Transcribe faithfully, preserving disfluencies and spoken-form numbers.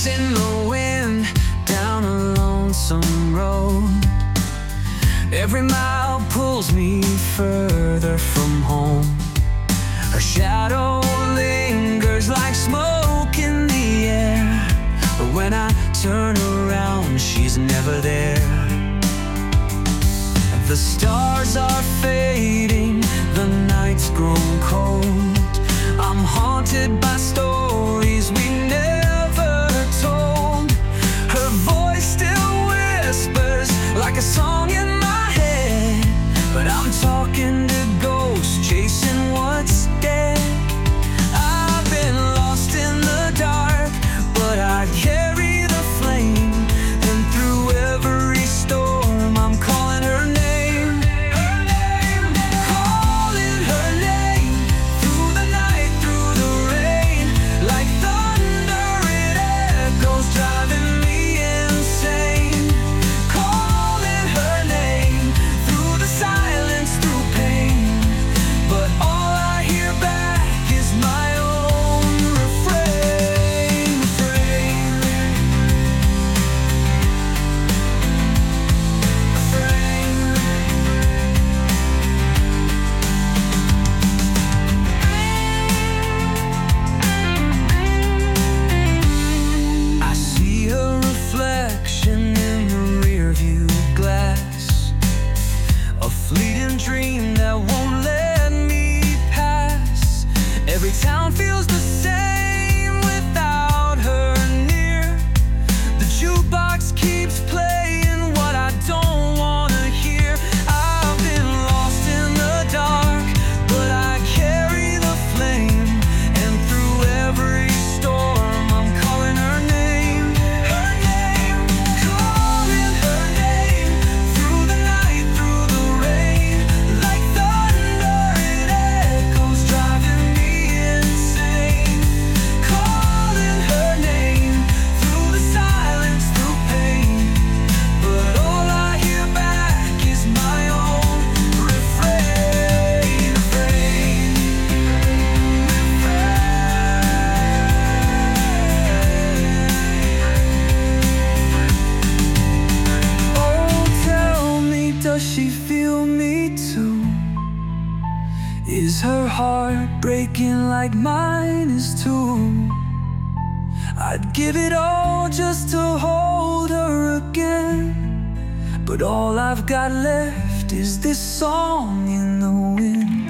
chasing the wind down a lonesome road. Every mile pulls me further from home. Her shadow lingers like smoke in the air, but when I turn around, she's never there. The stars are fading, the night's grown cold. I'm haunted by stories we never told. Her voice still whispers like a song in my head, but I'm talking to ghosts, chasing what's dead. I've been lost in the dark, but I carry the flame, and through every storm I'm calling her name. Dream that won't let me pass. Every town feels the same without her near. The jukebox keeps playing what I don't wanna hear. I've been lost in the dark, but I carry the flame, and through every storm I'm calling her name. Her name, calling her name, through the night, through the rain. Does she feel me too? Is her heart breaking like mine is too? I'd give it all just to hold her again, but all I've got left is this song in the wind.